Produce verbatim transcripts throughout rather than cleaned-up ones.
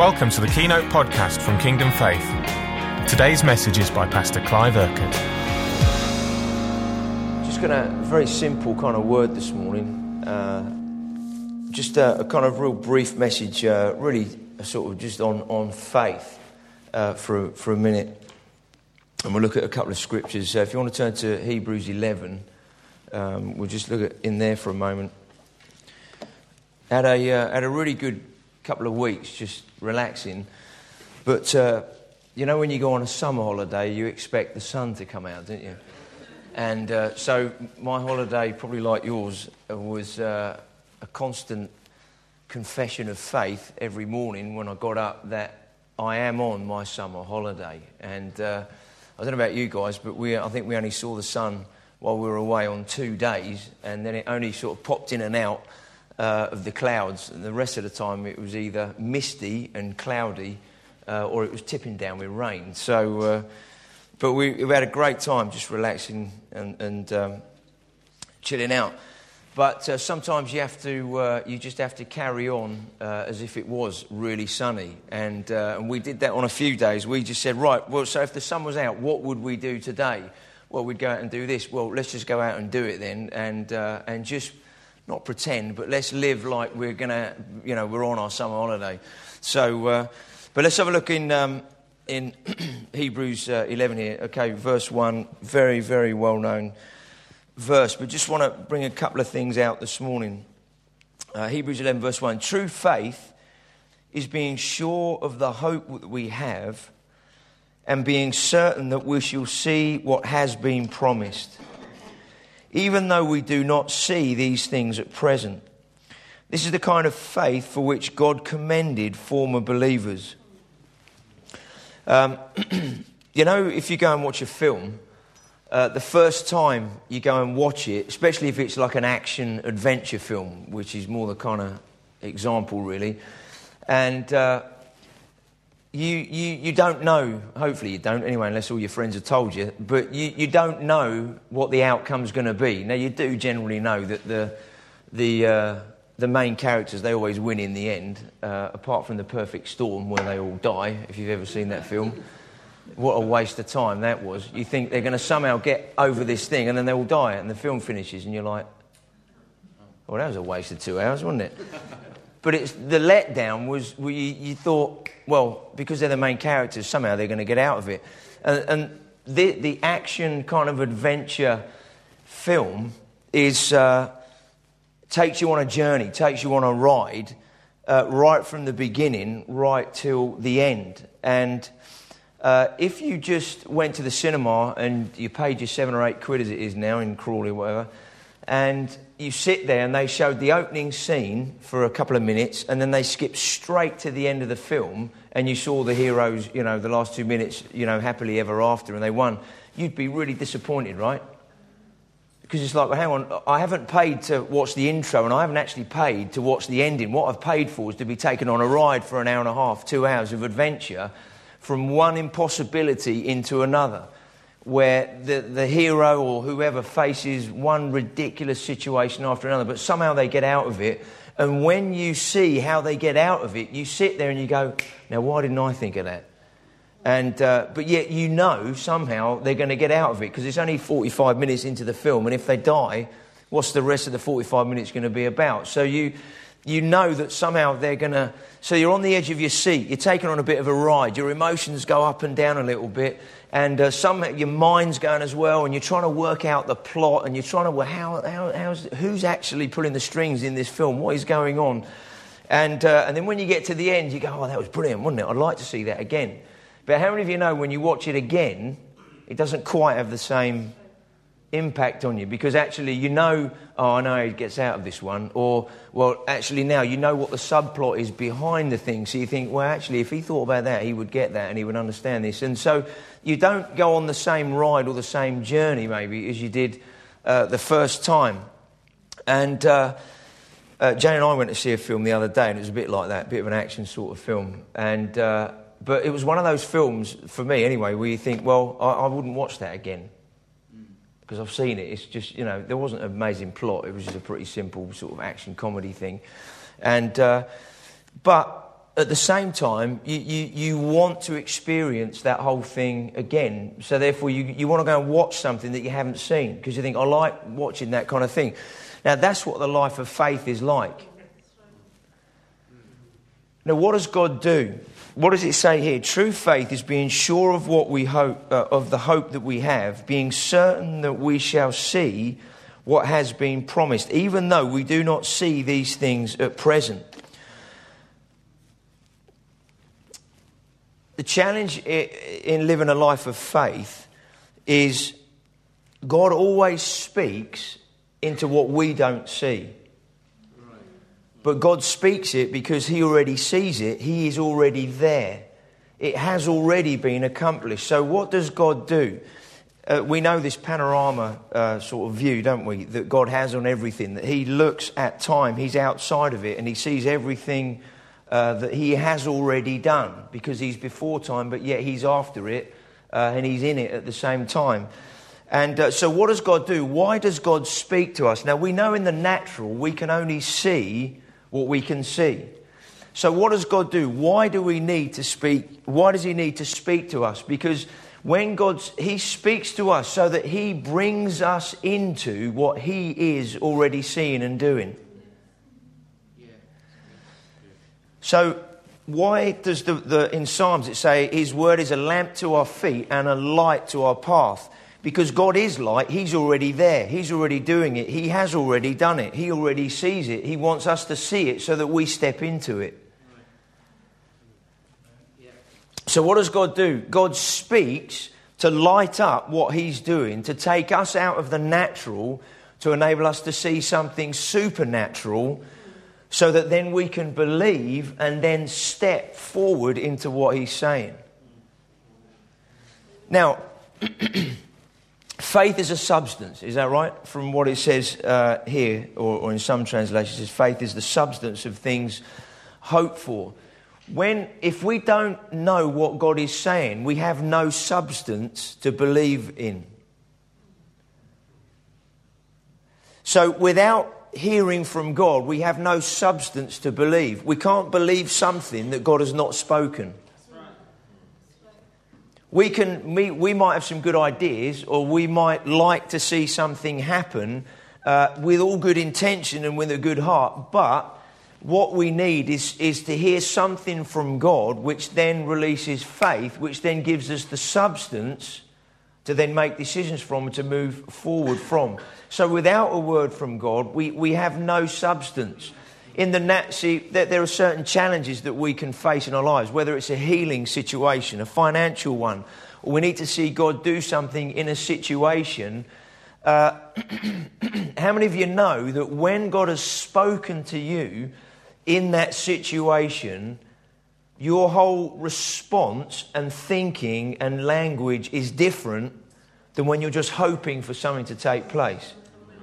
Welcome to the Keynote podcast from Kingdom Faith. Today's message is by Pastor Clive Urquhart. Just going to, very simple kind of word this morning. Uh, just a, a kind of real brief message, uh, really a sort of just on, on faith uh, for, for a minute. And we'll look at a couple of scriptures. Uh, if you want to turn to Hebrews eleven, um, we'll just look at in there for a moment. Had a, uh, had a really good couple of weeks just relaxing. But, uh, you know, when you go on a summer holiday, you expect the sun to come out, don't you? And uh, so my holiday, probably like yours, was uh, a constant confession of faith every morning when I got up that I am on my summer holiday. And uh, I don't know about you guys, but we I think we only saw the sun while we were away on two days, and then it only sort of popped in and out uh, of the clouds. And the rest of the time it was either misty and cloudy uh, or it was tipping down with rain. So... Uh, But we, we had a great time just relaxing and, and um, chilling out. But uh, sometimes you have to, uh, you just have to carry on uh, as if it was really sunny. And, uh, and we did that on a few days. We just said, right, well, so if the sun was out, what would we do today? Well, we'd go out and do this. Well, let's just go out and do it then, and uh, and just not pretend, but let's live like we're gonna, you know, we're on our summer holiday. So, uh, but let's have a look in. Um, In Hebrews uh, eleven here, okay, verse one, very, very well-known verse. But just want to bring a couple of things out this morning. Uh, Hebrews eleven, verse one. True faith is being sure of the hope that we have and being certain that we shall see what has been promised, even though we do not see these things at present. This is the kind of faith for which God commended former believers. Um, you know, if you go and watch a film, uh, the first time you go and watch it, especially if it's like an action adventure film, which is more the kind of example really, and uh, you, you you don't know, hopefully you don't anyway, unless all your friends have told you, but you, you don't know what the outcome's going to be. Now, you do generally know that the the uh, the main characters, they always win in the end, uh, apart from The Perfect Storm, where they all die, if you've ever seen that film. What a waste of time that was. You think they're going to somehow get over this thing, and then they all die, and the film finishes, and you're like, well, that was a waste of two hours, wasn't it? But it's the letdown was, well, you, you thought, well, because they're the main characters, somehow they're going to get out of it. And, and the, the action kind of adventure film is... Uh, takes you on a journey, takes you on a ride, uh, right from the beginning, right till the end. And uh, if you just went to the cinema and you paid your seven or eight quid, as it is now in Crawley or whatever, and you sit there and they showed the opening scene for a couple of minutes, and then they skipped straight to the end of the film, and you saw the heroes, you know, the last two minutes, you know, happily ever after, and they won, you'd be really disappointed, right? Because it's like, well, hang on, I haven't paid to watch the intro and I haven't actually paid to watch the ending. What I've paid for is to be taken on a ride for an hour and a half, two hours of adventure from one impossibility into another, where the, the hero or whoever faces one ridiculous situation after another, but somehow they get out of it. And when you see how they get out of it, you sit there and you go, now, why didn't I think of that? And uh, but yet you know somehow they're going to get out of it, because it's only forty-five minutes into the film, and if they die, what's the rest of the forty-five minutes going to be about? So you you know that somehow they're going to... So you're on the edge of your seat, you're taken on a bit of a ride, your emotions go up and down a little bit, and uh, somehow your mind's going as well, and you're trying to work out the plot, and you're trying to, well, how, how how's, who's actually pulling the strings in this film? What is going on? And uh, and then when you get to the end, you go, oh, that was brilliant, wasn't it? I'd like to see that again. But how many of you know when you watch it again, it doesn't quite have the same impact on you? Because actually you know, oh, I know how he gets out of this one. Or, well, actually now you know what the subplot is behind the thing. So you think, well, actually, if he thought about that, he would get that and he would understand this. And so you don't go on the same ride or the same journey, maybe, as you did uh, the first time. And uh, uh, Jane and I went to see a film the other day, and it was a bit like that, a bit of an action sort of film. And... Uh, But it was one of those films, for me anyway, where you think, well, I, I wouldn't watch that again. Because I've seen it. It's just, you know, there wasn't an amazing plot. It was just a pretty simple sort of action comedy thing. And, uh, but at the same time, you, you, you want to experience that whole thing again. So therefore, you, you want to go and watch something that you haven't seen because you think, I like watching that kind of thing. Now, that's what the life of faith is like. Now, what does God do? What does it say here? True faith is being sure of what we hope, uh, of the hope that we have, being certain that we shall see what has been promised, even though we do not see these things at present. The challenge in living a life of faith is God always speaks into what we don't see. But God speaks it because he already sees it. He is already there. It has already been accomplished. So what does God do? Uh, we know this panorama uh, sort of view, don't we, that God has on everything, that he looks at time, he's outside of it, and he sees everything uh, that he has already done, because he's before time, but yet he's after it, uh, and he's in it at the same time. And uh, so what does God do? Why does God speak to us? Now, we know in the natural we can only see what we can see. So what does God do? Why do we need to speak? Why does he need to speak to us? Because when God, he speaks to us so that he brings us into what he is already seeing and doing. So why does the, the in Psalms it say his word is a lamp to our feet and a light to our path? Because God is light, he's already there, he's already doing it, he has already done it, he already sees it, he wants us to see it so that we step into it. So what does God do? God speaks to light up what he's doing, to take us out of the natural, to enable us to see something supernatural, so that then we can believe and then step forward into what he's saying. Now, faith is a substance, is that right? From what it says uh, here, or, or in some translations, it says faith is the substance of things hoped for. When, if we don't know what God is saying, we have no substance to believe in. So without hearing from God, we have no substance to believe. We can't believe something that God has not spoken. We can, we, we might have some good ideas, or we might like to see something happen uh, with all good intention and with a good heart, but what we need is, is to hear something from God, which then releases faith, which then gives us the substance to then make decisions from and to move forward from. So without a word from God, we, we have no substance. In the nat- see, there, there are certain challenges that we can face in our lives, whether it's a healing situation, a financial one, or we need to see God do something in a situation. Uh, how many of you know that when God has spoken to you in that situation, your whole response and thinking and language is different than when you're just hoping for something to take place?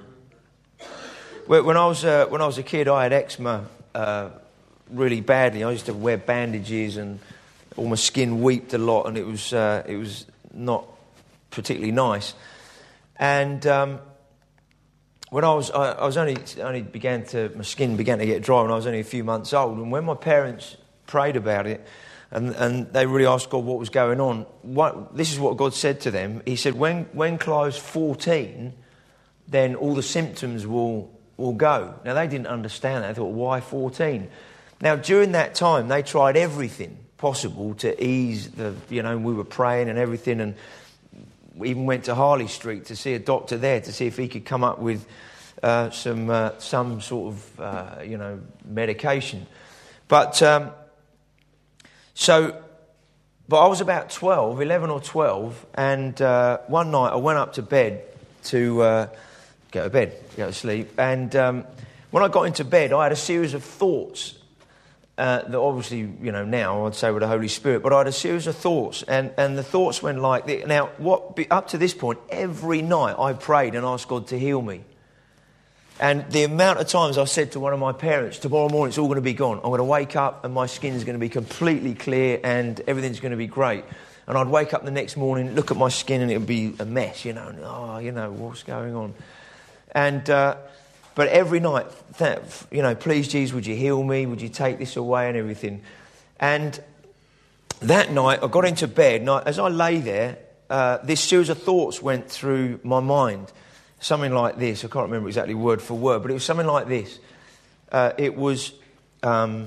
When I was uh, when I was a kid, I had eczema uh, really badly. I used to wear bandages, and all my skin weeped a lot, and it was uh, it was not particularly nice. And um, when I was I, I was only only began to my skin began to get dry when I was only a few months old. And when my parents prayed about it, and and they really asked God what was going on, what, this is what God said to them. He said, when when Clive's fourteen, then all the symptoms will. will go. Now, they didn't understand that. They thought, why fourteen? Now, during that time, they tried everything possible to ease the, you know, we were praying and everything, and we even went to Harley Street to see a doctor there to see if he could come up with uh, some uh, some sort of, uh, you know, medication. But, um, so, but I was about twelve, eleven or twelve, and uh, one night I went up to bed to... Uh, Go to bed, go to sleep. And um, when I got into bed, I had a series of thoughts uh, that obviously, you know, now I'd say with the Holy Spirit, but I had a series of thoughts. And, and the thoughts went like this. Now, what, up to this point, every night I prayed and asked God to heal me. And the amount of times I said to one of my parents, tomorrow morning it's all going to be gone. I'm going to wake up and my skin's going to be completely clear and everything's going to be great. And I'd wake up the next morning, look at my skin, and it would be a mess, you know. And, oh, you know, what's going on? And uh, but every night, that, you know, please Jesus, would you heal me? Would you take this away and everything? And that night, I got into bed, and I, as I lay there, uh, this series of thoughts went through my mind. Something like this. I can't remember exactly word for word, but it was something like this. Uh, it was, um,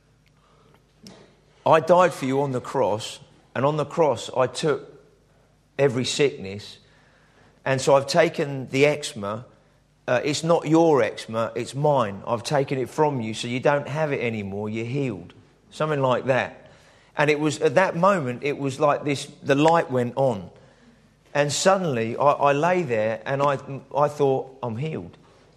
I died for you on the cross, and on the cross I took every sickness, and so I've taken the eczema. Uh, it's not your eczema, it's mine. I've taken it from you, so you don't have it anymore. You're healed. Something like that. And it was at that moment, it was like this, the light went on. And suddenly, I, I lay there and I, I thought, I'm healed.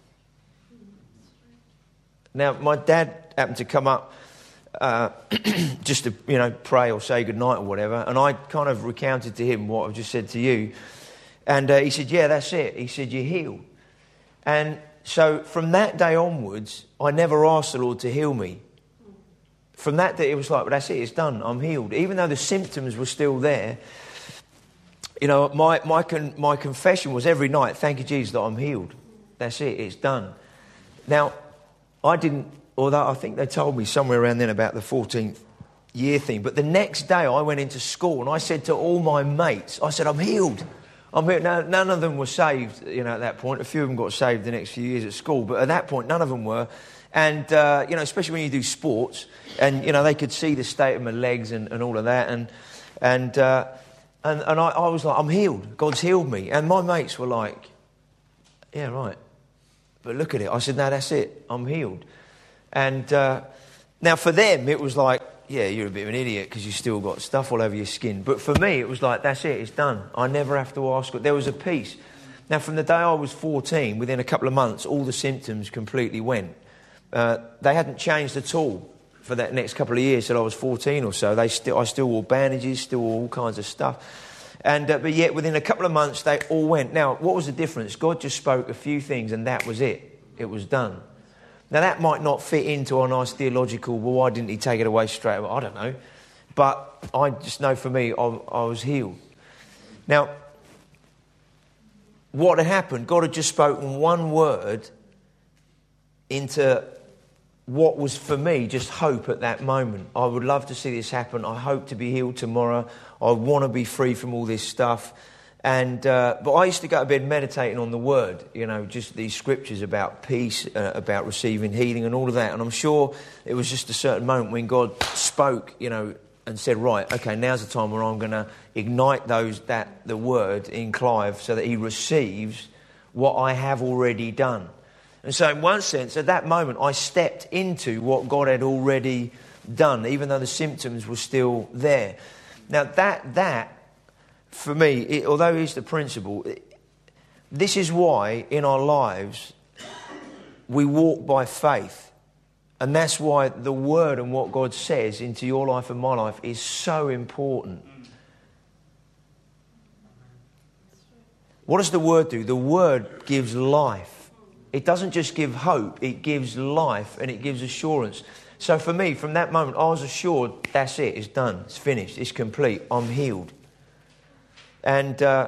Now, my dad happened to come up uh, just to, you know, pray or say goodnight or whatever. And I kind of recounted to him what I've just said to you. And uh, he said, yeah, that's it. He said, you're healed. And so from that day onwards, I never asked the Lord to heal me. From that day, it was like, well, that's it, it's done, I'm healed. Even though the symptoms were still there, you know, my my con- my confession was every night, thank you, Jesus, that I'm healed. That's it, it's done. Now, I didn't, although I think they told me somewhere around then about the fourteenth year thing, but the next day I went into school and I said to all my mates, I said, I'm healed. I'm healed. Now, none of them were saved, you know, at that point. A few of them got saved the next few years at school, but at that point, none of them were. And, uh, you know, especially when you do sports, and, you know, they could see the state of my legs and, and all of that, and, and, uh, And, and I, I was like, I'm healed. God's healed me. And my mates were like, yeah, right. But look at it. I said, no, that's it. I'm healed. And uh, now for them, it was like, yeah, you're a bit of an idiot because you still got stuff all over your skin. But for me, it was like, that's it. It's done. I never have to ask. There was a peace. Now, from the day I was fourteen, within a couple of months, all the symptoms completely went. Uh, they hadn't changed at all for that next couple of years till I was fourteen or so. They still, I still wore bandages, still wore all kinds of stuff. And uh, but yet within a couple of months they all went. Now, what was the difference? God just spoke a few things and that was it. It was done. Now, that might not fit into a nice theological, well, why didn't he take it away straight away? I don't know. But I just know for me, I, I was healed. Now, what had happened, God had just spoken one word into what was for me just hope at that moment. I would love to see this happen. I hope to be healed tomorrow. I want to be free from all this stuff. And uh, but I used to go to bed meditating on the word, you know, just these scriptures about peace, uh, about receiving healing and all of that. And I'm sure it was just a certain moment when God spoke, you know, and said, right, okay, now's the time where I'm going to ignite those that the word in Clive so that he receives what I have already done. And so in one sense, at that moment, I stepped into what God had already done, even though the symptoms were still there. Now, that, that for me, it, although it's the principle, it, this is why in our lives we walk by faith. And that's why the word and what God says into your life and my life is so important. What does the word do? The word gives life. It doesn't just give hope, it gives life and it gives assurance. So for me, from that moment, I was assured, that's it, it's done, it's finished, it's complete, I'm healed. And uh,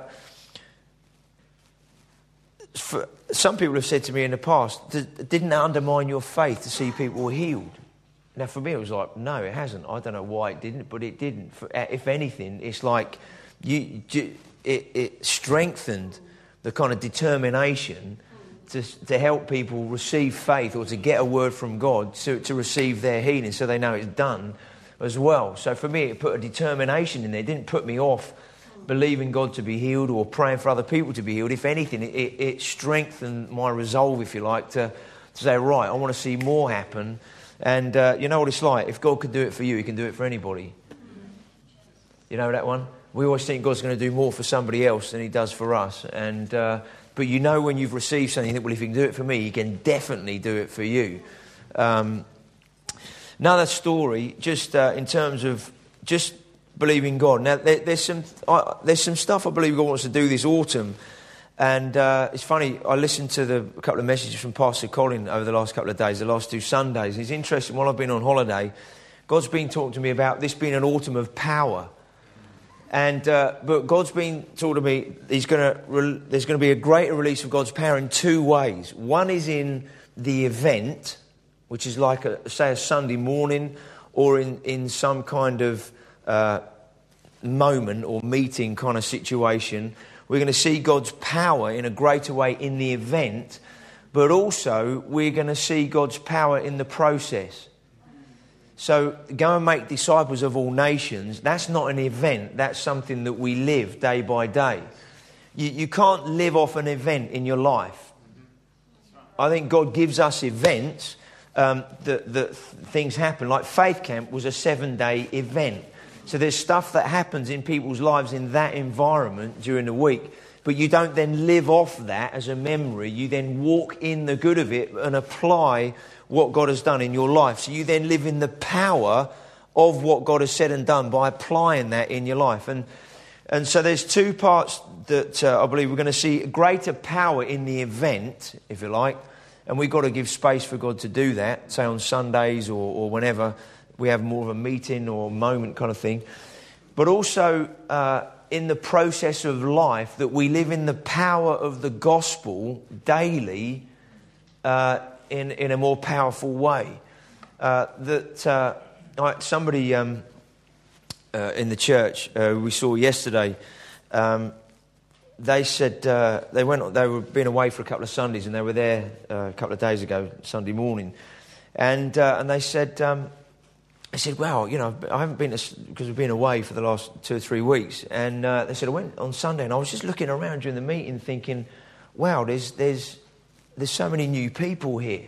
for, some people have said to me in the past, didn't it undermine your faith to see people healed? Now for me, it was like, no, it hasn't. I don't know why it didn't, but it didn't. For, if anything, it's like you, it, it strengthened the kind of determination To, to help people receive faith or to get a word from God to, to receive their healing so they know it's done as well. So for me, it put a determination in there. It didn't put me off believing God to be healed or praying for other people to be healed. If anything, it, it strengthened my resolve, if you like, to, to say, right, I want to see more happen. And uh, you know what it's like? If God could do it for you, he can do it for anybody. You know that one? We always think God's going to do more for somebody else than he does for us. And... Uh, But you know when you've received something, you think, well, if he can do it for me, he can definitely do it for you. Um, another story, just uh, in terms of just believing God. Now, there, there's some uh, there's some stuff I believe God wants to do this autumn. And uh, it's funny, I listened to the, a couple of messages from Pastor Colin over the last couple of days, the last two Sundays. It's interesting, while I've been on holiday, God's been talking to me about this being an autumn of power. And uh, but God's been talking to me. He's going to. Re- there's going to be a greater release of God's power in two ways. One is in the event, which is like a, say a Sunday morning or in, in some kind of uh, moment or meeting kind of situation. We're going to see God's power in a greater way in the event, but also we're going to see God's power in the process. So go and make disciples of all nations. That's not an event. That's something that we live day by day. You, you can't live off an event in your life. I think God gives us events um, that, that things happen. Like Faith Camp was a seven-day event. So there's stuff that happens in people's lives in that environment during the week. But you don't then live off that as a memory. You then walk in the good of it and apply what God has done in your life. So you then live in the power of what God has said and done by applying that in your life. And and so there's two parts that uh, I believe we're going to see greater power in the event, if you like. And we've got to give space for God to do that, say on Sundays or, or whenever we have more of a meeting or moment kind of thing. But also uh, in the process of life, that we live in the power of the gospel daily uh, in, in a more powerful way. Uh, that uh, somebody um, uh, in the church uh, we saw yesterday, um, they said uh, they went. They were been away for a couple of Sundays, and they were there uh, a couple of days ago, Sunday morning, and uh, and they said. Um, I said, well, you know, I haven't been, because we've been away for the last two or three weeks. And uh, they said, I went on Sunday and I was just looking around during the meeting thinking, wow, there's there's there's so many new people here.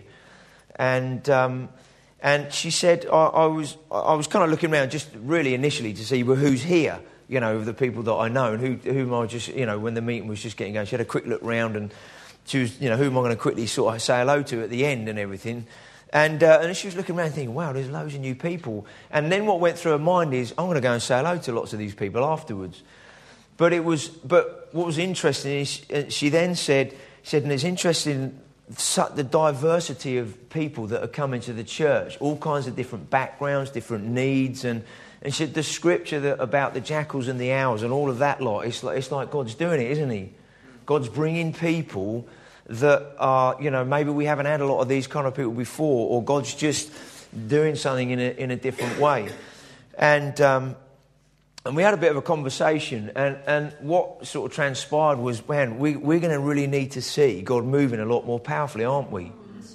And um, and she said, I, I was I was kind of looking around just really initially to see well, who's here, you know, of the people that I know and who whom I just, you know, when the meeting was just getting going. She had a quick look round and she was, you know, who am I going to quickly sort of say hello to at the end and everything. And, uh, and she was looking around thinking, wow, there's loads of new people. And then what went through her mind is, I'm going to go and say hello to lots of these people afterwards. But it was, but what was interesting is she then said, she said, and it's interesting the diversity of people that are coming to the church, all kinds of different backgrounds, different needs. And, and she said the scripture that, about the jackals and the owls and all of that lot, it's like, it's like God's doing it, isn't he? God's bringing people that are, you know, maybe we haven't had a lot of these kind of people before, or God's just doing something in a, in a different way. And um, and we had a bit of a conversation, and, and what sort of transpired was, man, we, we're going to really need to see God moving a lot more powerfully, aren't we?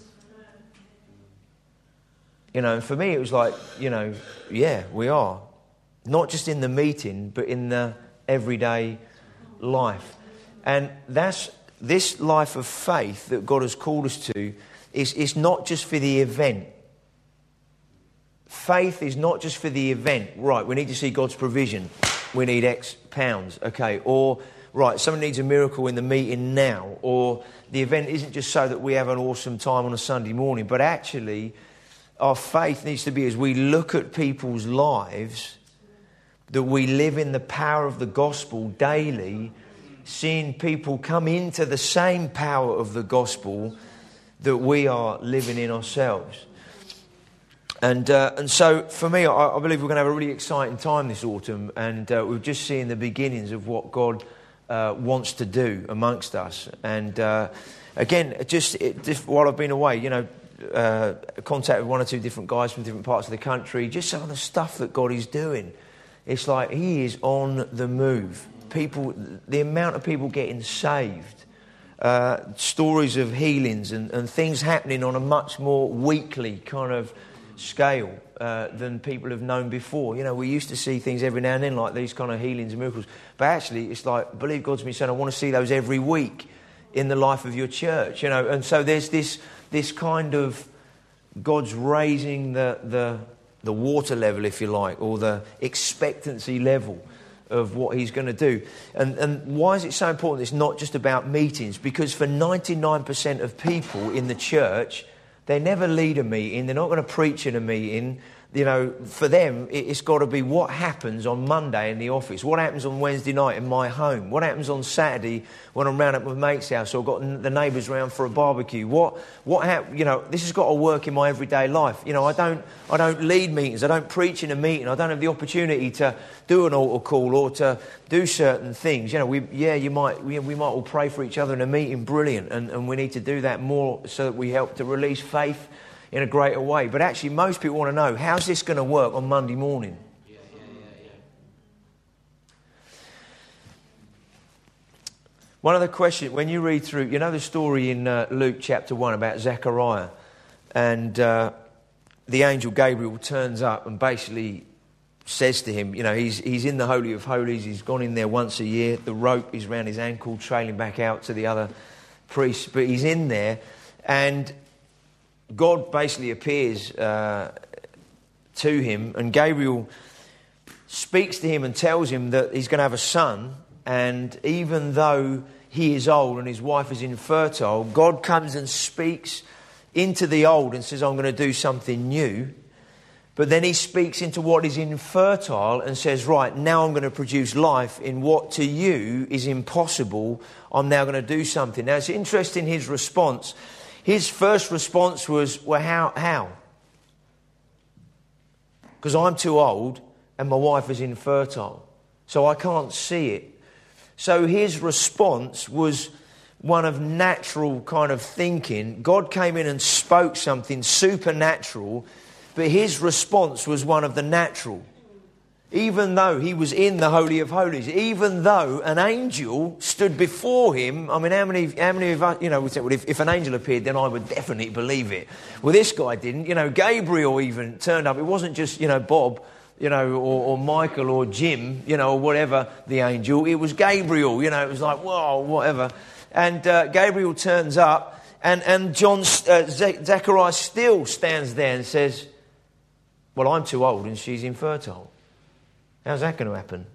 You know, and for me it was like, you know, yeah, we are. Not just in the meeting, but in the everyday life. And that's... This life of faith that God has called us to is, is not just for the event. Faith is not just for the event. Right, we need to see God's provision. We need X pounds. Okay, or, right, someone needs a miracle in the meeting now. Or the event isn't just so that we have an awesome time on a Sunday morning. But actually, our faith needs to be as we look at people's lives, that we live in the power of the gospel daily, seeing people come into the same power of the gospel that we are living in ourselves. And uh, and so for me, I, I believe we're going to have a really exciting time this autumn, and uh, we're just seeing the beginnings of what God uh, wants to do amongst us. And uh, again, just, it, just while I've been away, you know, uh, contact with one or two different guys from different parts of the country, just some of the stuff that God is doing. It's like he is on the move. People, the amount of people getting saved, uh, stories of healings and, and things happening on a much more weekly kind of scale uh, than people have known before. You know, we used to see things every now and then like these kind of healings and miracles. But actually, it's like, I believe God's been saying, I want to see those every week in the life of your church. You know, and so there's this this kind of God's raising the the the water level, if you like, or the expectancy level of what he's going to do. And and why is it so important? It's not just about meetings, because for ninety-nine percent of people in the church, they never lead a meeting, they're not going to preach in a meeting. You know, for them, it's got to be what happens on Monday in the office, what happens on Wednesday night in my home, what happens on Saturday when I'm round at my mate's house or got the neighbours round for a barbecue. What, what, hap- you know, this has got to work in my everyday life. You know, I don't, I don't lead meetings, I don't preach in a meeting, I don't have the opportunity to do an altar call or to do certain things. You know, we, yeah, you might, we, we might all pray for each other in a meeting, brilliant, and, and we need to do that more so that we help to release faith in a greater way. But actually, most people want to know, how's this going to work on Monday morning? Yeah, yeah, yeah, yeah. One of the questions, when you read through, you know the story in uh, Luke chapter one about Zechariah, and uh, the angel Gabriel turns up and basically says to him, you know, he's he's in the Holy of Holies, he's gone in there once a year, the rope is around his ankle, trailing back out to the other priests, but he's in there, and God basically appears uh, to him, and Gabriel speaks to him and tells him that he's going to have a son, and even though he is old and his wife is infertile, God comes and speaks into the old and says, I'm going to do something new. But then he speaks into what is infertile and says, right, now I'm going to produce life in what to you is impossible. I'm now going to do something. Now, it's interesting, his response. His first response was, well, how? How? Because I'm too old and my wife is infertile, so I can't see it. So his response was one of natural kind of thinking. God came in and spoke something supernatural, but his response was one of the natural. Even though he was in the Holy of Holies, even though an angel stood before him. I mean, how many, how many of us, you know, we said, well, if, if an angel appeared, then I would definitely believe it. Well, this guy didn't. You know, Gabriel even turned up. It wasn't just, you know, Bob, you know, or, or Michael or Jim, you know, or whatever, the angel. It was Gabriel, you know, it was like, whoa, whatever. And uh, Gabriel turns up, and, and John, uh, Zechariah still stands there and says, well, I'm too old and she's infertile. How's that going to happen?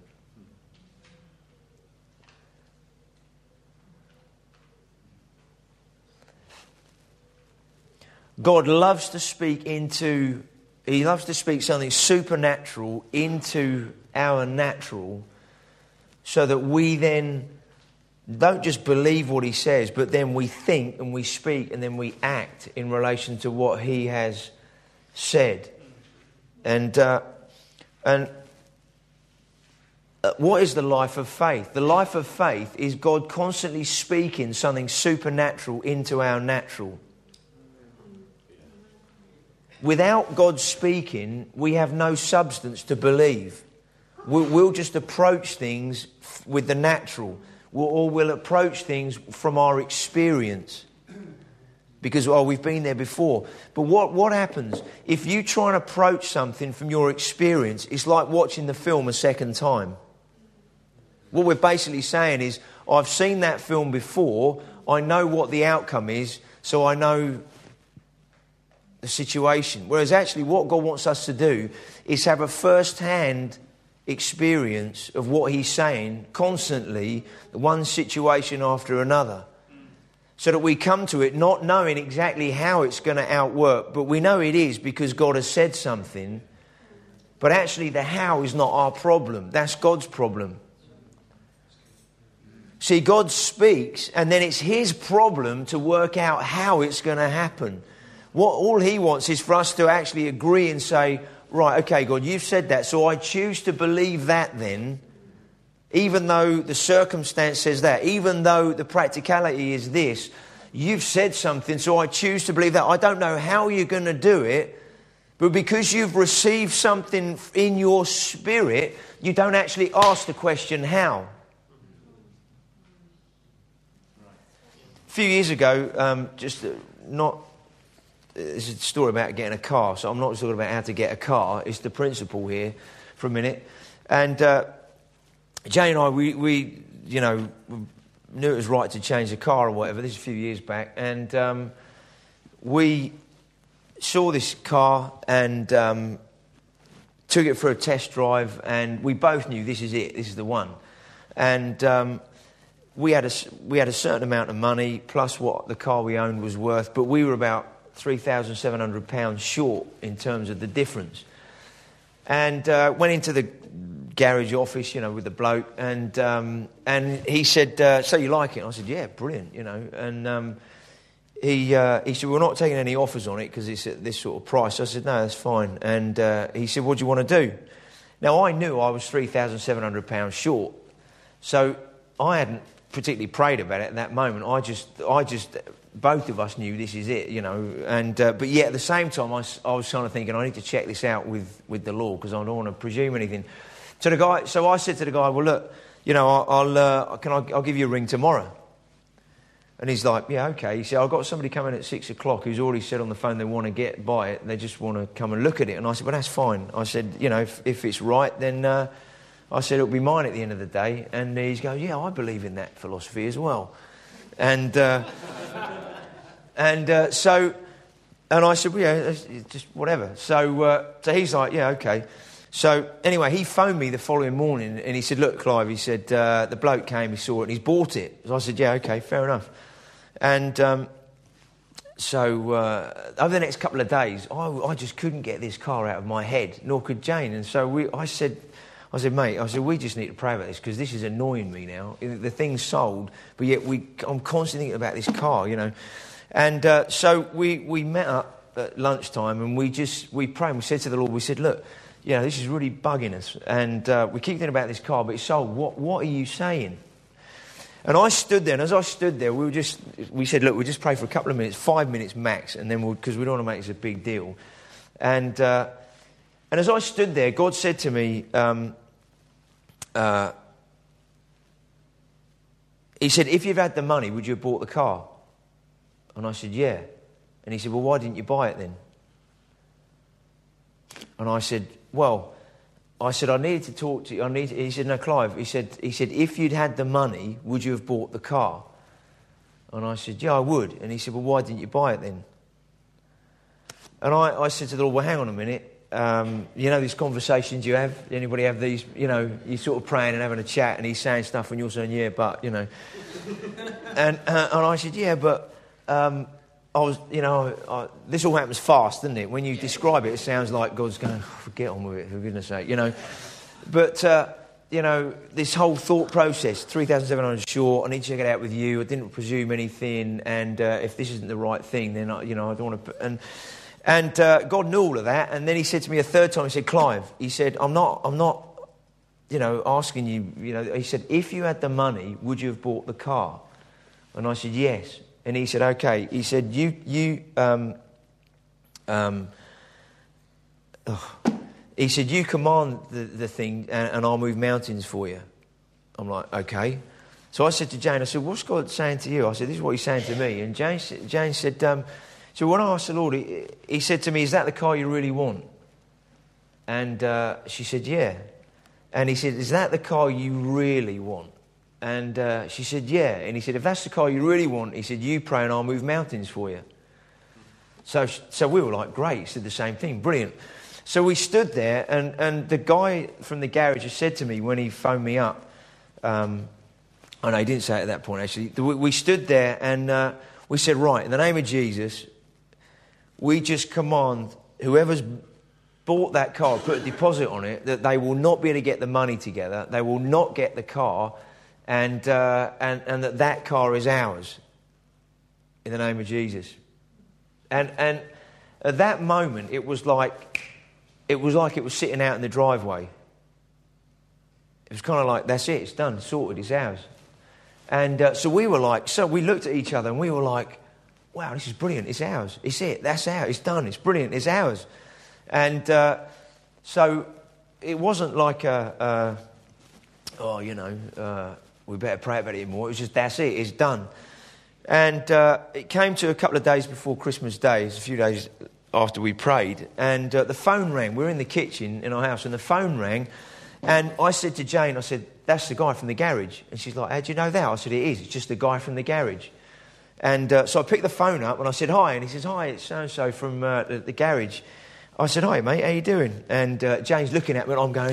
God loves to speak into, he loves to speak something supernatural into our natural, so that we then don't just believe what he says, but then we think and we speak and then we act in relation to what he has said. And uh, and uh, what is the life of faith? The life of faith is God constantly speaking something supernatural into our natural. Without God speaking, we have no substance to believe. We'll, we'll just approach things with the natural, we'll, or we'll approach things from our experience. Because, oh, we've been there before. But what, what happens if you try and approach something from your experience? It's like watching the film a second time. What we're basically saying is, I've seen that film before, I know what the outcome is, so I know the situation. Whereas actually what God wants us to do is have a first-hand experience of what he's saying constantly, one situation after another. So that we come to it not knowing exactly how it's going to outwork, but we know it is because God has said something. But actually the how is not our problem. That's God's problem. See, God speaks and then it's his problem to work out how it's going to happen. What all he wants is for us to actually agree and say, right, okay, God, you've said that, so I choose to believe that then. Even though the circumstance says that, even though the practicality is this, you've said something, so I choose to believe that. I don't know how you're going to do it, but because you've received something in your spirit, you don't actually ask the question, how? A few years ago, um, just not... It's a story about getting a car, so I'm not talking about how to get a car. It's the principle here for a minute. And... Uh, Jay and I, we, we, you know, knew it was right to change the car or whatever. This is a few years back. And um, we saw this car and um, took it for a test drive. And we both knew this is it, this is the one. And um, we had a, we had a certain amount of money plus what the car we owned was worth. But we were about three thousand seven hundred pounds short in terms of the difference. And uh, went into the garage office, you know, with the bloke, and um, and he said, uh, "So you like it?" And I said, "Yeah, brilliant," you know. And um, he uh, he said, "We're not taking any offers on it because it's at this sort of price." I said, "No, that's fine." And uh, he said, "What do you want to do?" Now I knew I was three thousand seven hundred pounds short, so I hadn't particularly prayed about it at that moment. I just I just both of us knew this is it, you know. And uh, but yet at the same time, I, I was kind of thinking I need to check this out with, with the Lord because I don't want to presume anything. So the guy, so I said to the guy, well, look, you know, I'll, I'll uh, can I, I'll give you a ring tomorrow. And he's like, yeah, okay. He said, I've got somebody coming at six o'clock who's already said on the phone they want to get by it. They just want to come and look at it. And I said, well, that's fine. I said, you know, if, if it's right, then uh, I said, it'll be mine at the end of the day. And he's going, yeah, I believe in that philosophy as well. And uh, and uh, so, and I said, well, yeah, just whatever. So, uh, so he's like, yeah, okay. So anyway, he phoned me the following morning and he said, look, Clive, he said, uh, the bloke came, he saw it and he's bought it. So I said, yeah, okay, fair enough. And um, so uh, over the next couple of days, I, I just couldn't get this car out of my head, nor could Jane. And so we, I said, I said, mate, I said, we just need to pray about this because this is annoying me now. The thing's sold, but yet we, I'm constantly thinking about this car, you know. And uh, so we, we met up at lunchtime and we just, we prayed and we said to the Lord, we said, look, you know, this is really bugging us. And uh, we keep thinking about this car, but it's sold. What, what are you saying? And I stood there, and as I stood there, we were just, we said, look, we'll just pray for a couple of minutes, five minutes max, and then we'll, because we don't want to make this a big deal. And uh, and as I stood there, God said to me, um, uh, he said, if you've had the money, would you have bought the car? And I said, yeah. And he said, well, why didn't you buy it then? And I said, well, I said, I needed to talk to you. I need. He said, no, Clive. He said, he said, if you'd had the money, would you have bought the car? And I said, yeah, I would. And he said, well, why didn't you buy it then? And I, I said to the Lord, well, hang on a minute. Um, you know these conversations you have? Anybody have these? You know, you're sort of praying and having a chat and he's saying stuff and you're saying, yeah, but, you know. and, uh, and I said, yeah, but... Um, I was, you know, I, this all happens fast, doesn't it? When you describe it, it sounds like God's going, oh, get on with it, for goodness sake, you know. But, uh, you know, this whole thought process, three thousand seven hundred short, I need to check it out with you, I didn't presume anything, and uh, if this isn't the right thing, then, I, you know, I don't want to... And, and uh, God knew all of that, and then he said to me a third time, he said, Clive, he said, I'm not, I'm not, you know, asking you, you know, he said, if you had the money, would you have bought the car? And I said, yes. And he said, okay. He said, you, you, um, um, oh. he said, you command the, the thing and, and I'll move mountains for you. I'm like, okay. So I said to Jane, I said, what's God saying to you? I said, this is what he's saying to me. And Jane, Jane said, um, so when I asked the Lord, he, he said to me, is that the car you really want? And uh, she said, yeah. And he said, is that the car you really want? And uh, she said, yeah. And he said, if that's the car you really want, he said, you pray and I'll move mountains for you. So so we were like, great. He said the same thing. Brilliant. So we stood there, and, and the guy from the garage has said to me when he phoned me up, um, oh no, he didn't say it at that point, actually. We, we stood there and uh, we said, right, in the name of Jesus, we just command whoever's bought that car, put a deposit on it, that they will not be able to get the money together. They will not get the car. And, uh, and and that that car is ours in the name of Jesus. And and at that moment, it was like it was like it was sitting out in the driveway. It was kind of like, that's it, it's done, sorted, it's ours. And uh, so we were like, so we looked at each other and we were like, wow, this is brilliant, it's ours, it's it, that's ours, it's done, it's brilliant, it's ours. And uh, so it wasn't like a, a oh, you know. Uh, we better pray about it anymore. It was just, that's it, it's done. And uh, it came to a couple of days before Christmas Day, a few days after we prayed, and uh, the phone rang. We were in the kitchen in our house, and the phone rang, and I said to Jane, I said, that's the guy from the garage. And she's like, how do you know that? I said, it is, it's just the guy from the garage. And uh, so I picked the phone up, and I said, hi, and he says, hi, it's so-and-so from uh, the, the garage. I said, hi, mate, how you doing? And uh, Jane's looking at me, and I'm going,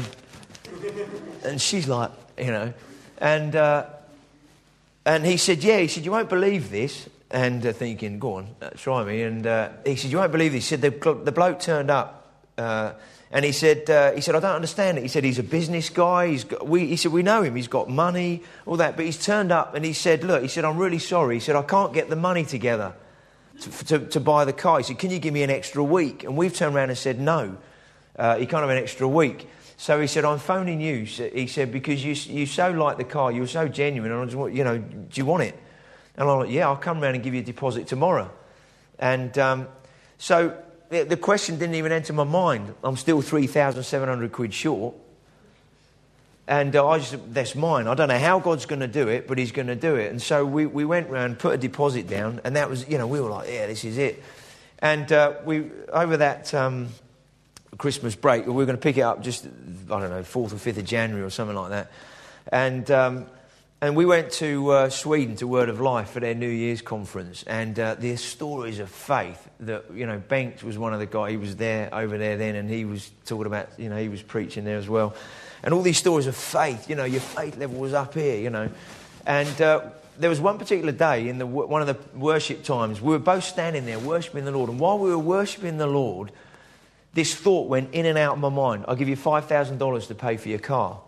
and she's like, you know... And uh, and he said, yeah, he said, you won't believe this. And uh, thinking, go on, uh, try me. And uh, he said, you won't believe this. He said, the, the bloke turned up. Uh, and he said, uh, he said, I don't understand it. He said, he's a business guy. He's got, we, he said, we know him. He's got money, all that. But he's turned up and he said, look, he said, I'm really sorry. He said, I can't get the money together to, to, to buy the car. He said, can you give me an extra week? And we've turned around and said, no, uh, you can't have an extra week. So he said, I'm phoning you, he said, because you you so like the car, you're so genuine, and I just want, you know, do you want it? And I'm like, yeah, I'll come round and give you a deposit tomorrow. And um, so the, the question didn't even enter my mind. I'm still three thousand seven hundred quid short. And uh, I just, that's mine. I don't know how God's going to do it, but he's going to do it. And so we, we went round, put a deposit down, and that was, you know, we were like, yeah, this is it. And uh, we over that um, Christmas break, we were going to pick it up just, I don't know, fourth or fifth of January or something like that. And um, and we went to uh, Sweden to Word of Life for their New Year's conference. And uh, the stories of faith that, you know, Bengt was one of the guys, he was there, over there then, and he was talking about, you know, he was preaching there as well. And all these stories of faith, you know, your faith level was up here, you know. And uh, there was one particular day in the one of the worship times, we were both standing there worshipping the Lord. And while we were worshipping the Lord, this thought went in and out of my mind. I'll give you five thousand dollars to pay for your car.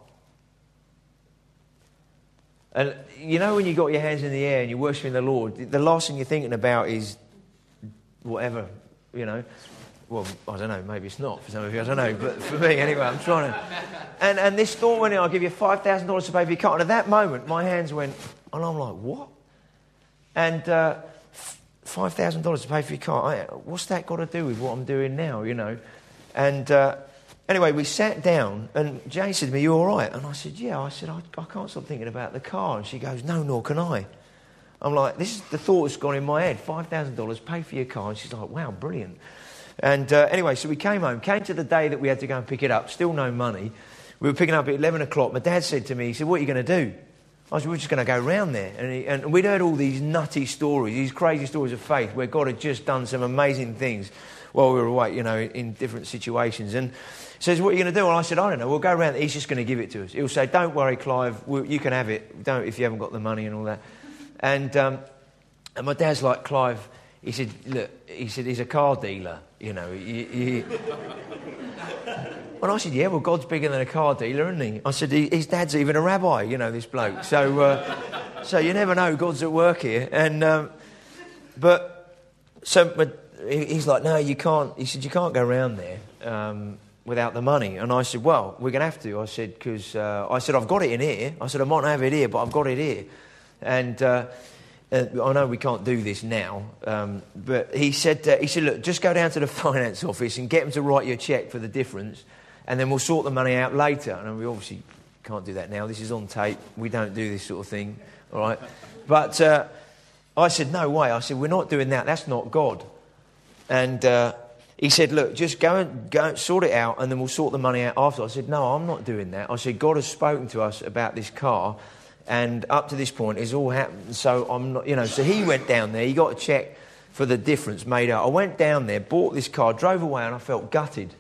And you know when you got your hands in the air and you're worshipping the Lord, the last thing you're thinking about is whatever, you know. Well, I don't know, maybe it's not for some of you, I don't know, but for me anyway, I'm trying to... And and this thought went in, I'll give you five thousand dollars to pay for your car. And at that moment, my hands went, and I'm like, what? And uh, five thousand dollars to pay for your car, I, what's that got to do with what I'm doing now, you know? And uh, anyway, we sat down, and Jane said to me, you all right? And I said, yeah. I said, I, I can't stop thinking about the car. And she goes, no, nor can I. I'm like, this is the thought that's gone in my head, five thousand dollars, pay for your car. And she's like, wow, brilliant. And uh, anyway, so we came home, came to the day that we had to go and pick it up, still no money. We were picking up at eleven o'clock. My dad said to me, he said, what are you going to do? I said, we're just going to go round there. And, he, and we'd heard all these nutty stories, these crazy stories of faith where God had just done some amazing things while we were away, you know, in different situations. And he says, what are you going to do? And I said, I don't know, we'll go round there. He's just going to give it to us. He'll say, don't worry, Clive, we'll, you can have it don't if you haven't got the money and all that. And, um, and my dad's like, Clive, he said, look, he said, he's a car dealer. You know, he, he... And I said, yeah, well, God's bigger than a car dealer, isn't he? I said, his dad's even a rabbi, you know, this bloke. So, uh, so you never know, God's at work here. And um, but so but he's like, no, you can't. He said, you can't go around there um, without the money. And I said, well, we're going to have to. I said, because uh, I said, I've got it in here. I said, I might not have it here, but I've got it here. And uh, Uh, I know we can't do this now, um, but he said, uh, he said, look, just go down to the finance office and get them to write you a cheque for the difference, and then we'll sort the money out later. And we obviously can't do that now. This is on tape. We don't do this sort of thing, all right? But uh, I said, no way. I said, we're not doing that. That's not God. And uh, he said, look, just go and go and sort it out, and then we'll sort the money out after. I said, no, I'm not doing that. I said, God has spoken to us about this car. And up to this point, it's all happened. So I'm not, you know. So he went down there. He got a cheque for the difference made out. I went down there, bought this car, drove away, and I felt gutted.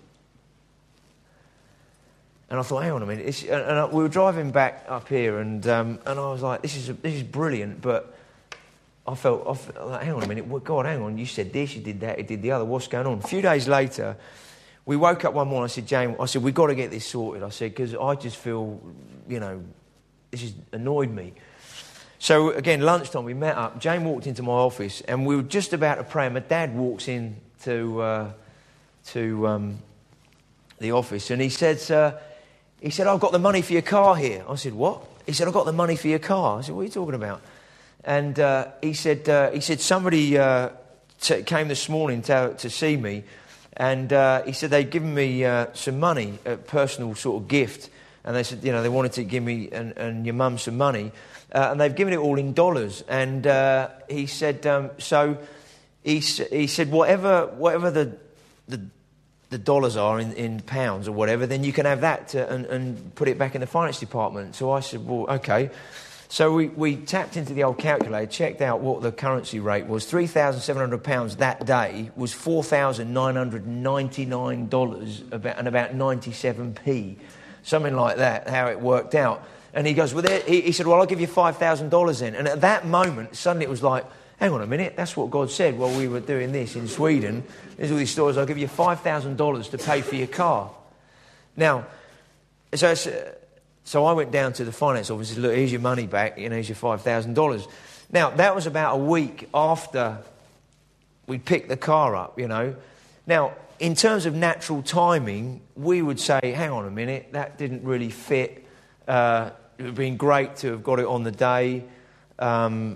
And I thought, hang on a minute. It's, and, and I, we were driving back up here, and um, and I was like, this is a, this is brilliant. But I felt, I felt like, hang on a minute. Well, God, hang on. You said this, you did that, you did the other. What's going on? A few days later, we woke up one morning. I said, Jane, I said, we've got to get this sorted. I said, because I just feel, you know, this has annoyed me. So, again, lunchtime, we met up. Jane walked into my office, and we were just about to pray. And my dad walks in to, uh, to um, the office, and he said, uh, he said, I've got the money for your car here. I said, what? He said, I've got the money for your car. I said, what are you talking about? And uh, he said, uh, he said, somebody uh, t- came this morning to, to see me, and uh, he said they'd given me uh, some money, a personal sort of gift. And they said, you know, they wanted to give me and, and your mum some money. Uh, and they've given it all in dollars. And uh, he said, um, so he, he said, whatever whatever the the, the dollars are in, in pounds or whatever, then you can have that to, and, and put it back in the finance department. So I said, well, okay. So we, we tapped into the old calculator, checked out what the currency rate was. three thousand seven hundred pounds that day was four thousand nine hundred ninety-nine dollars about, and about ninety-seven p. Something like that, how it worked out. And he goes, well, there, he, he said, well, I'll give you five thousand dollars then. And at that moment, suddenly it was like, hang on a minute, that's what God said while we were doing this in Sweden. There's all these stories, I'll give you five thousand dollars to pay for your car. Now, so so I went down to the finance office and said, look, here's your money back, you know, here's your five thousand dollars. Now, that was about a week after we picked the car up, you know. Now, in terms of natural timing, we would say, hang on a minute, that didn't really fit. Uh, it would have been great to have got it on the day. Um,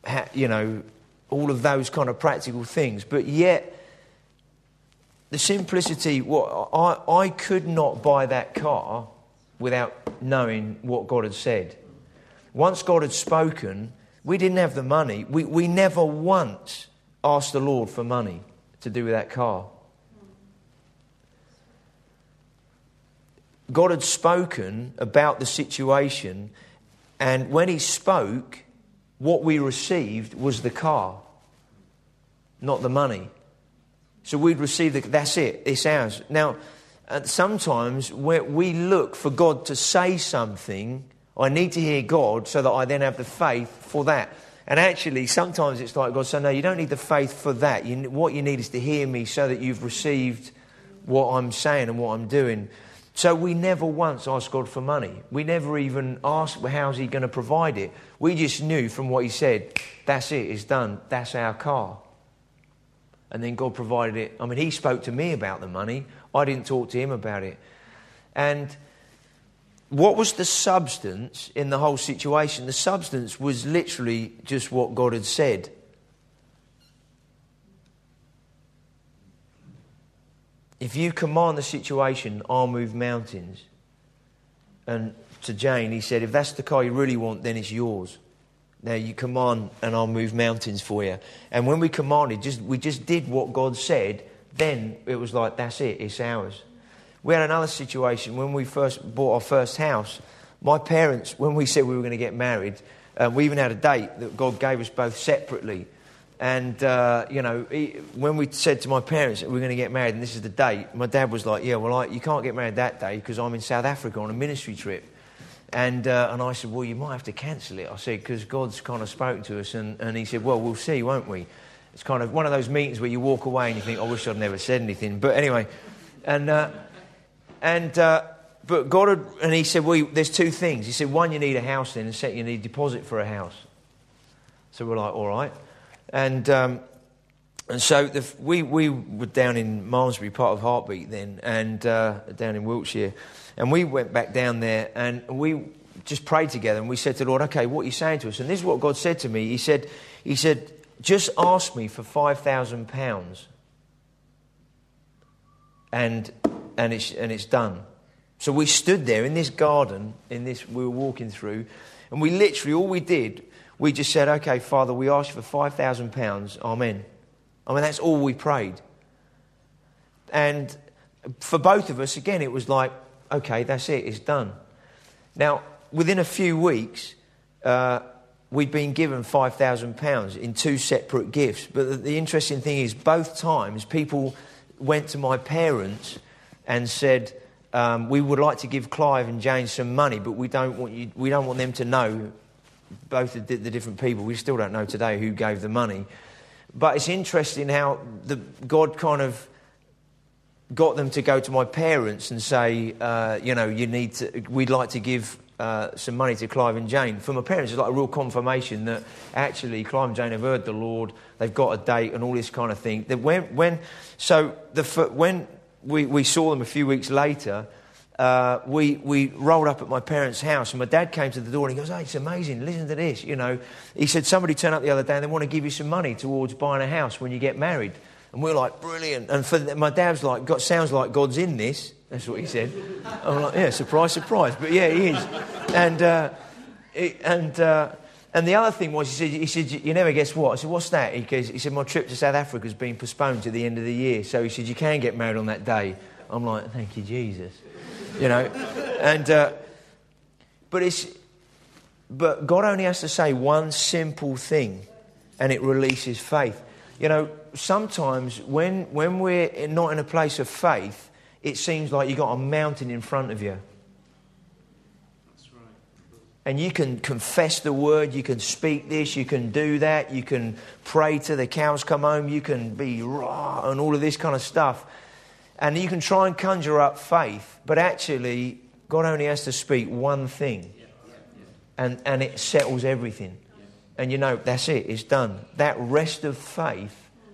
ha, you know, all of those kind of practical things. But yet, the simplicity, what I, I could not buy that car without knowing what God had said. Once God had spoken, we didn't have the money. We, we never once asked the Lord for money to do with that car. God had spoken about the situation, and when he spoke, what we received was the car, not the money. So we'd receive the, that's it, it's ours. Now, uh, sometimes we, we look for God to say something. I need to hear God so that I then have the faith for that. And actually, sometimes it's like God saying, no, you don't need the faith for that. You, what you need is to hear me so that you've received what I'm saying and what I'm doing. So we never once asked God for money. We never even asked, well, how's he going to provide it? We just knew from what he said, that's it, it's done. That's our car. And then God provided it. I mean, he spoke to me about the money. I didn't talk to him about it. And what was the substance in the whole situation? The substance was literally just what God had said. If you command the situation, I'll move mountains. And to Jane, he said, if that's the car you really want, then it's yours. Now you command and I'll move mountains for you. And when we commanded, just we just did what God said, then it was like, that's it, it's ours. We had another situation when we first bought our first house. My parents, when we said we were going to get married, uh, we even had a date that God gave us both separately. And, uh, you know, he, when we said to my parents that we're going to get married and this is the date, my dad was like, yeah, well, I, you can't get married that day because I'm in South Africa on a ministry trip. And uh, and I said, well, you might have to cancel it. I said, because God's kind of spoken to us. And, and he said, well, we'll see, won't we? It's kind of one of those meetings where you walk away and you think, I wish I'd never said anything. But anyway, and uh, and uh, but God had, and he said, well, there's two things. He said, one, you need a house then, and second, you need a deposit for a house. So we're like, all right. And um, and so the, we we were down in Malmesbury, part of Heartbeat then, and uh, down in Wiltshire. And we went back down there and we just prayed together and we said to the Lord, okay, what are you saying to us? And this is what God said to me. He said, he said, just ask me for five thousand pounds and and it's and it's done. So we stood there in this garden, in this we were walking through, and we literally, all we did, we just said, okay, Father, we ask you for five thousand pounds, amen. I mean, that's all we prayed. And for both of us, again, it was like, okay, that's it, it's done. Now, within a few weeks, uh, we'd been given five thousand pounds in two separate gifts. But the, the interesting thing is, both times, people went to my parents and said, um, we would like to give Clive and Jane some money, but we don't want you, we don't want them to know, both the, the different people. We still don't know today who gave the money. But it's interesting how the, God kind of got them to go to my parents and say, uh, you know, you need to, we'd like to give uh, some money to Clive and Jane. For my parents, it's like a real confirmation that actually Clive and Jane have heard the Lord, they've got a date and all this kind of thing. That when, when so the when we, we saw them a few weeks later, uh, we we rolled up at my parents' house and my dad came to the door and he goes, "Hey, it's amazing, listen to this." You know, he said, somebody turned up the other day and they want to give you some money towards buying a house when you get married. And we're like, brilliant. And for the, my dad's like, God, sounds like God's in this. That's what he said. I'm like, yeah, surprise, surprise. But yeah, he is. And uh, it, and uh, and the other thing was, he said, he said, you never guess what? I said, what's that? He goes, he said, my trip to South Africa has been postponed to the end of the year. So he said, you can get married on that day. I'm like, thank you, Jesus. You know, and uh, but it's but God only has to say one simple thing, and it releases faith. You know, sometimes when when we're not in a place of faith, it seems like you've got a mountain in front of you. That's right. And you can confess the word, you can speak this, you can do that, you can pray till the cows come home, you can be raw and all of this kind of stuff. And you can try and conjure up faith, but actually God only has to speak one thing. Yeah. Yeah. And, and it settles everything. And you know, that's it, it's done. That rest of faith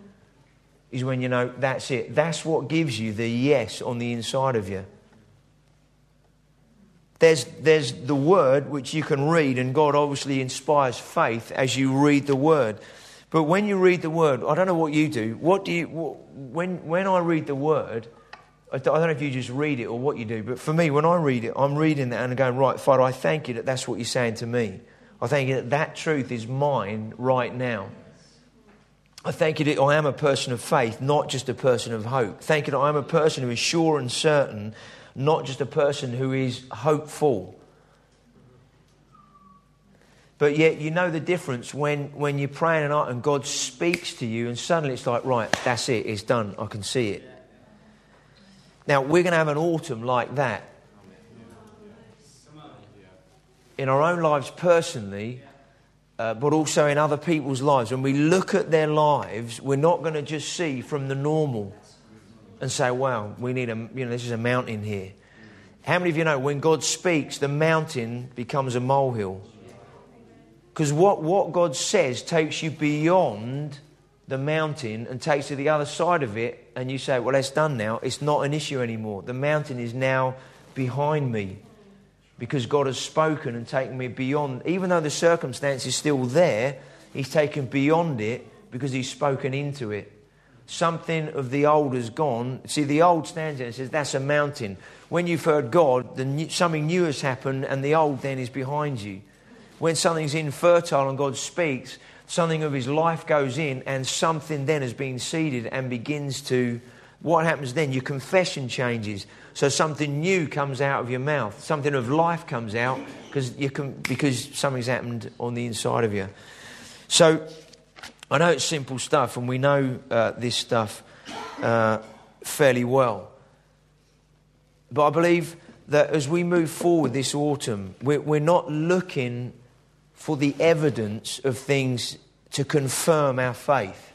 is when you know, that's it. That's what gives you the yes on the inside of you. There's, there's the Word, which you can read, and God obviously inspires faith as you read the Word. But when you read the Word, I don't know what you do. What do you, when, when I read the Word, I don't know if you just read it or what you do, but for me, when I read it, I'm reading that and going, right, Father, I thank you that that's what you're saying to me. I thank you that that truth is mine right now. I thank you that I am a person of faith, not just a person of hope. Thank you that I am a person who is sure and certain, not just a person who is hopeful. But yet you know the difference when, when you're praying and, and God speaks to you and suddenly it's like, right, that's it, it's done, I can see it. Now, we're going to have an autumn like that. In our own lives personally, uh, but also in other people's lives. When we look at their lives, we're not going to just see from the normal and say, wow, we need a, you know, this is a mountain here. How many of you know when God speaks, the mountain becomes a molehill? Because what, what God says takes you beyond the mountain and takes you to the other side of it, and you say, well, that's done now. It's not an issue anymore. The mountain is now behind me because God has spoken and taken me beyond. Even though the circumstance is still there, He's taken beyond it because He's spoken into it. Something of the old has gone. See, the old stands there and says, that's a mountain. When you've heard God, the new, something new has happened and the old then is behind you. When something's infertile and God speaks, something of His life goes in and something then has been seeded and begins to... What happens then? Your confession changes. So something new comes out of your mouth. Something of life comes out because you can, because something's happened on the inside of you. So... I know it's simple stuff, and we know uh, this stuff uh, fairly well. But I believe that as we move forward this autumn, we're, we're not looking for the evidence of things to confirm our faith.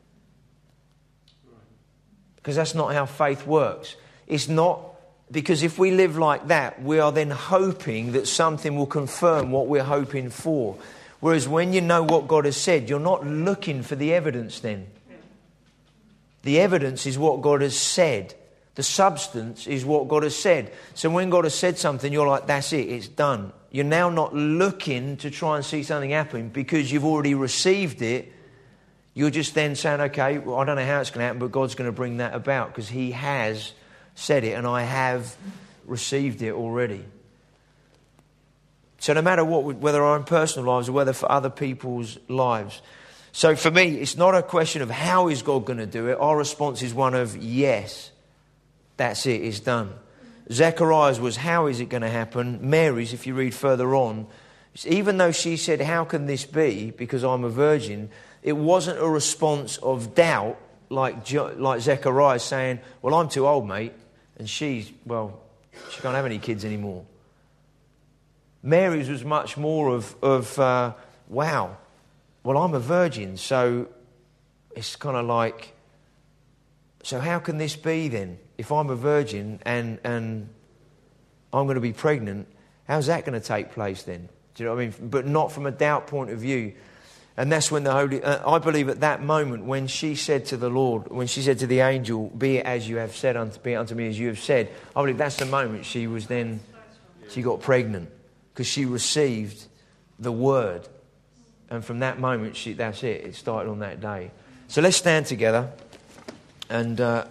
Because that's not how faith works. It's not, because if we live like that, we are then hoping that something will confirm what we're hoping for. Whereas when you know what God has said, you're not looking for the evidence then. The evidence is what God has said. The substance is what God has said. So when God has said something, you're like, that's it, it's done. You're now not looking to try and see something happen because you've already received it. You're just then saying, okay, well, I don't know how it's going to happen, but God's going to bring that about because He has said it and I have received it already. So no matter what, whether our own personal lives or whether for other people's lives. So for me, it's not a question of how is God going to do it. Our response is one of yes, that's it, it's done. Zechariah's was how is it going to happen? Mary's, if you read further on, even though she said, how can this be because I'm a virgin, it wasn't a response of doubt like, like Zechariah saying, well, I'm too old, mate. And she's, well, she can't have any kids anymore. Mary's was much more of, of uh, wow, well, I'm a virgin, so it's kind of like, so how can this be then? If I'm a virgin and and I'm going to be pregnant, how's that going to take place then? Do you know what I mean? But not from a doubt point of view. And that's when the Holy, uh, I believe at that moment when she said to the Lord, when she said to the angel, be it as you have said, unto, be it unto me as you have said, I believe that's the moment she was then, she got pregnant. Because she received the word. And from that moment, she, that's it. It started on that day. So let's stand together. And uh,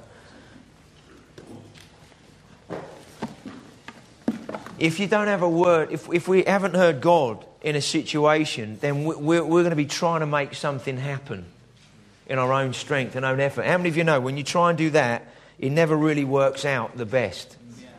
if you don't have a word, if, if we haven't heard God in a situation, then we're, we're going to be trying to make something happen in our own strength and own effort. How many of you know when you try and do that, it never really works out the best?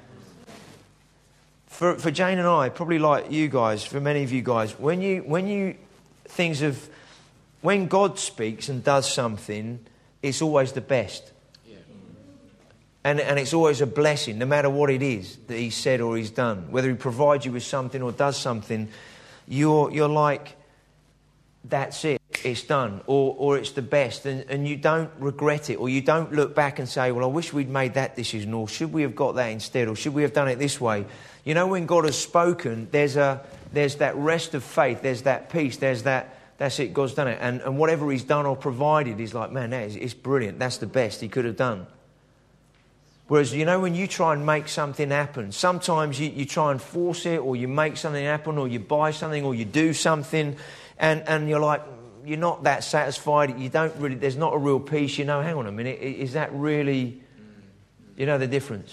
For, for Jane and I, probably like you guys, for many of you guys, when you when you things of when God speaks and does something, it's always the best, yeah. and and it's always a blessing, no matter what it is that He said or He's done. Whether He provides you with something or does something, you're you're like, that's it, it's done, or or it's the best, and and you don't regret it, or you don't look back and say, well, I wish we'd made that decision, or should we have got that instead, or should we have done it this way. You know, when God has spoken, there's a there's that rest of faith, there's that peace, there's that, that's it, God's done it. And and whatever He's done or provided, He's like, man, that is, it's brilliant, that's the best He could have done. Whereas, you know, when you try and make something happen, sometimes you, you try and force it, or you make something happen, or you buy something, or you do something, and, and you're like, you're not that satisfied. You don't really, there's not a real peace. You know, hang on a minute, is that really, you know the difference?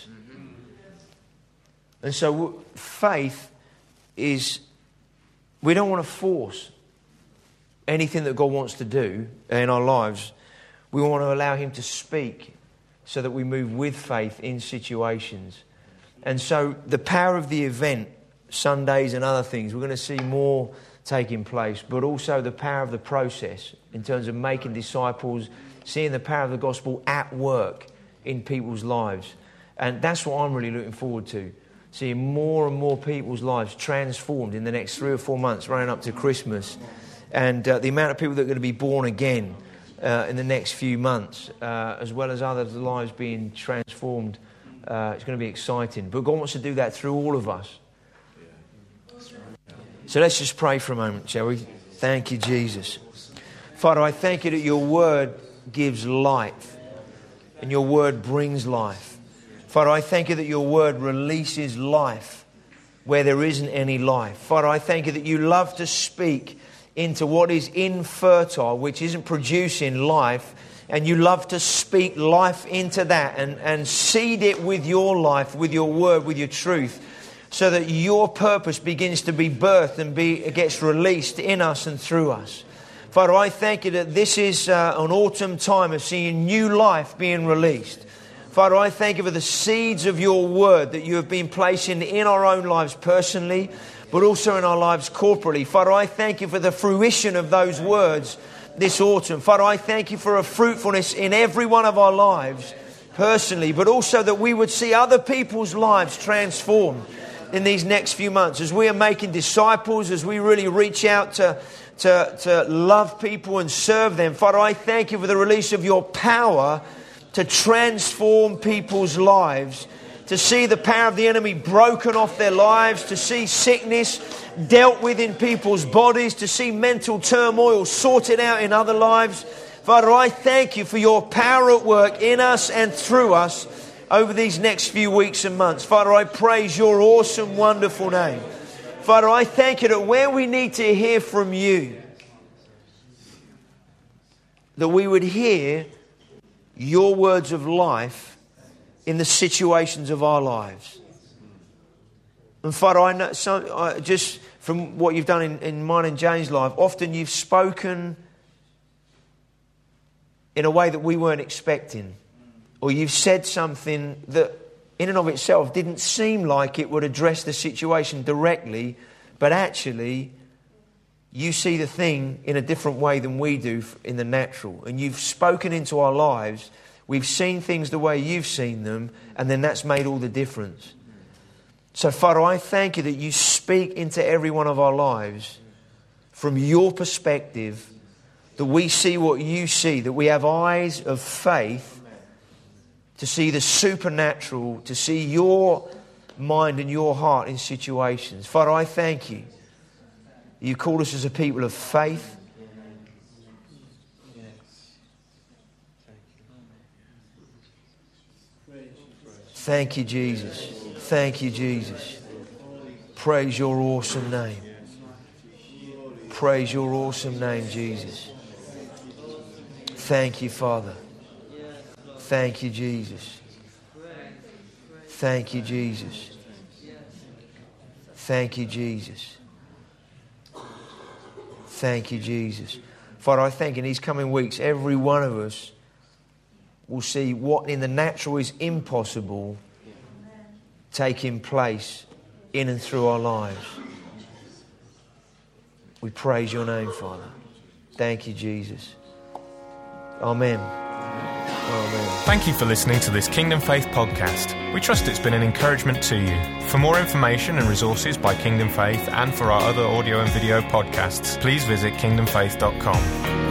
And so faith is, we don't want to force anything that God wants to do in our lives. We want to allow Him to speak so that we move with faith in situations. And so the power of the event, Sundays and other things, we're going to see more taking place, but also the power of the process in terms of making disciples, seeing the power of the gospel at work in people's lives. And that's what I'm really looking forward to, seeing more and more people's lives transformed in the next three or four months running up to Christmas. And uh, the amount of people that are going to be born again uh, in the next few months, uh, as well as others' lives being transformed, uh, it's going to be exciting. But God wants to do that through all of us. So let's just pray for a moment, shall we? Thank you, Jesus. Father, I thank you that your word gives life and your word brings life. Father, I thank you that your word releases life where there isn't any life. Father, I thank you that you love to speak into what is infertile, which isn't producing life, and you love to speak life into that and, and seed it with your life, with your word, with your truth, so that your purpose begins to be birthed and be gets released in us and through us. Father, I thank you that this is uh, an autumn time of seeing new life being released. Father, I thank you for the seeds of your word that you have been placing in our own lives personally, but also in our lives corporately. Father, I thank you for the fruition of those words this autumn. Father, I thank you for a fruitfulness in every one of our lives personally, but also that we would see other people's lives transformed in these next few months as we are making disciples, as we really reach out to, to, to love people and serve them. Father, I thank you for the release of your power to transform people's lives, to see the power of the enemy broken off their lives, to see sickness dealt with in people's bodies, to see mental turmoil sorted out in other lives. Father, I thank you for your power at work in us and through us over these next few weeks and months. Father, I praise your awesome, wonderful name. Father, I thank you that where we need to hear from you, that we would hear your words of life in the situations of our lives. And Father, I know some, I, just from what you've done in, in mine and Jane's life, often you've spoken in a way that we weren't expecting. Or you've said something that in and of itself didn't seem like it would address the situation directly, but actually you see the thing in a different way than we do in the natural. And you've spoken into our lives. We've seen things the way you've seen them, and then that's made all the difference. So, Father, I thank you that you speak into every one of our lives from your perspective, that we see what you see, that we have eyes of faith to see the supernatural, to see your mind and your heart in situations. Father, I thank you. You called us as a people of faith. Thank you, Jesus. Thank you, Jesus. Praise your awesome name. Praise your awesome name, Jesus. Thank you, Father. Thank you, Jesus. Thank you, Jesus. Thank you, Jesus. Thank you, Jesus. Father, I thank in these coming weeks, every one of us will see what in the natural is impossible taking place in and through our lives. We praise your name, Father. Thank you, Jesus. Amen. Amen. Thank you for listening to this Kingdom Faith podcast. We trust it's been an encouragement to you. For more information and resources by Kingdom Faith and for our other audio and video podcasts, please visit kingdom faith dot com.